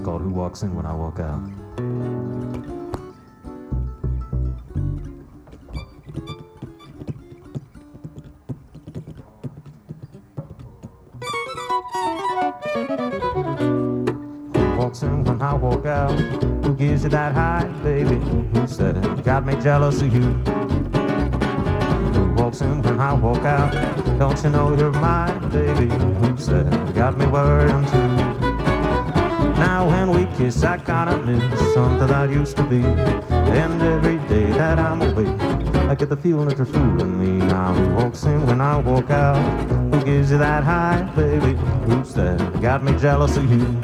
called Who Walks In When I Walk Out. Who walks in when I walk out? Who gives you that high, baby? Who said it got me jealous of you? Who walks in when I walk out? Don't you know you're mine, baby? Who said it got me worrying too? Now when we kiss, I kinda miss something that used to be. And every day that I'm away, I get the feeling that you're fooling me. Now who walks in when I walk out? Who gives you that high, baby? Who's that got me jealous of you?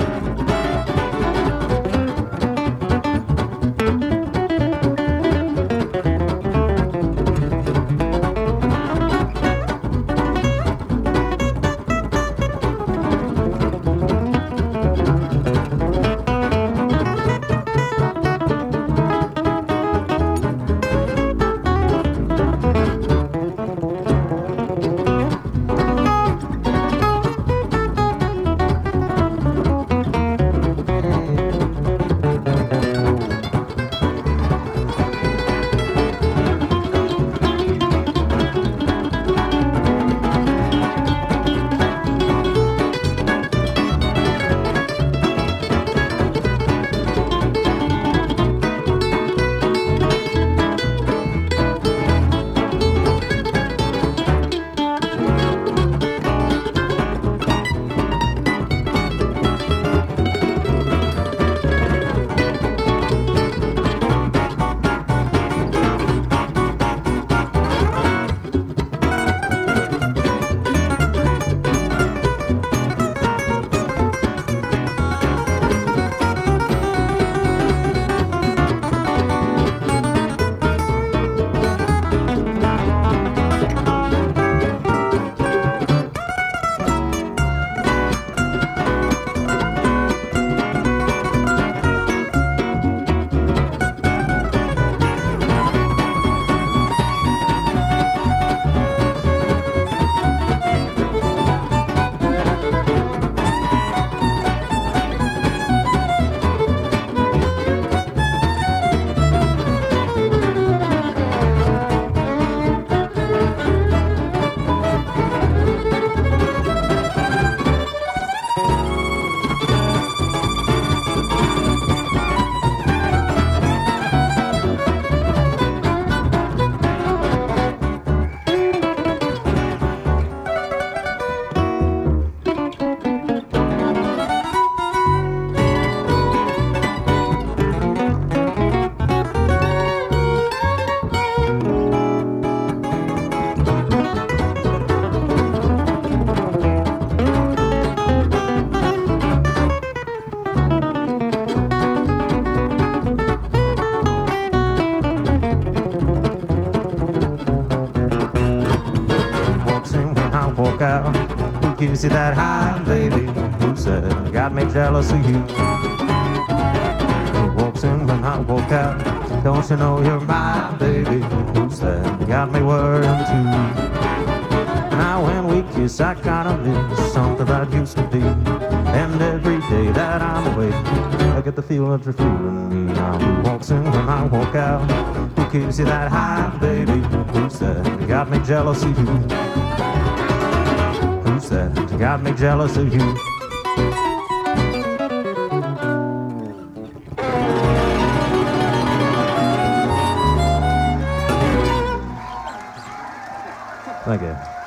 Walk out. Who gives you that high, baby? Who said it got me jealous of you? Who walks in when I walk out? Don't you know you're mine, baby? Who said it got me worrying too? Now when we kiss, I kinda miss something that used to be. And every day that I'm away, I get the feeling that you're fooling me. Now who walks in when I walk out? Who gives you that high, baby? Who said it got me jealous of you? That got me jealous of you. Thank you.